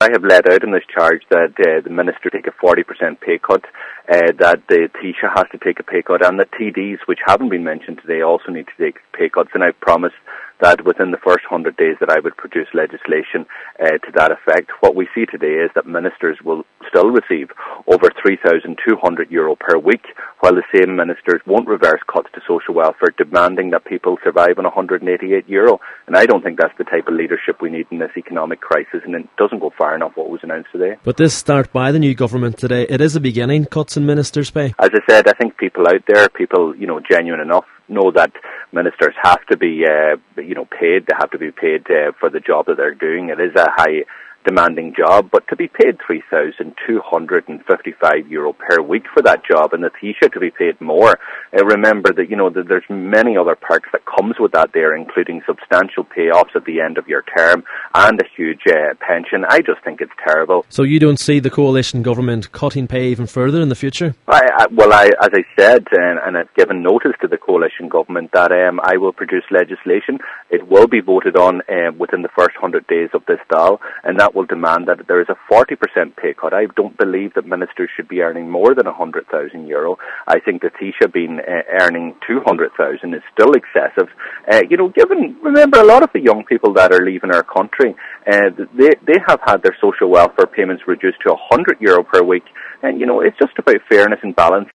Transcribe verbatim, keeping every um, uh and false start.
I have led out in this charge that uh, the Minister take a forty percent pay cut, uh, that the Taoiseach has to take a pay cut, and the T Ds, which haven't been mentioned today, also need to take pay cuts, and I've promised that within the first one hundred days that I would produce legislation uh, to that effect. What we see today is that ministers will still receive over three thousand two hundred euro per week, while the same ministers won't reverse cuts to social welfare, demanding that people survive on one hundred eighty-eight euro. And I don't think that's the type of leadership we need in this economic crisis, and it doesn't go far enough what was announced today. But this start by the new government today, it is a beginning, cuts in ministers' pay. As I said, I think people out there, people, you know, genuine enough, know that ministers have to be, uh, you know, paid. They have to be paid uh, for the job that they're doing. It is a high demanding job, but to be paid three thousand two hundred fifty-five euro per week for that job, and the Taoiseach to be paid more. Uh, remember that, you know, that there's many other perks that comes with that there, including substantial payoffs at the end of your term and a huge uh, pension. I just think it's terrible. So you don't see the coalition government cutting pay even further in the future? I, I, well, I, as I said, and, and I've given notice to the coalition government that um, I will produce legislation. It will be voted on um, within the first one hundred days of this Dáil, and that will demand that there is a forty percent pay cut. I don't believe that ministers should be earning more than one hundred thousand euro. I think the Taoiseach being uh, earning two hundred thousand is still excessive. Uh, you know, given, remember, a lot of the young people that are leaving our country, uh, they, they have had their social welfare payments reduced to one hundred euro per week. And, you know, it's just about fairness and balance.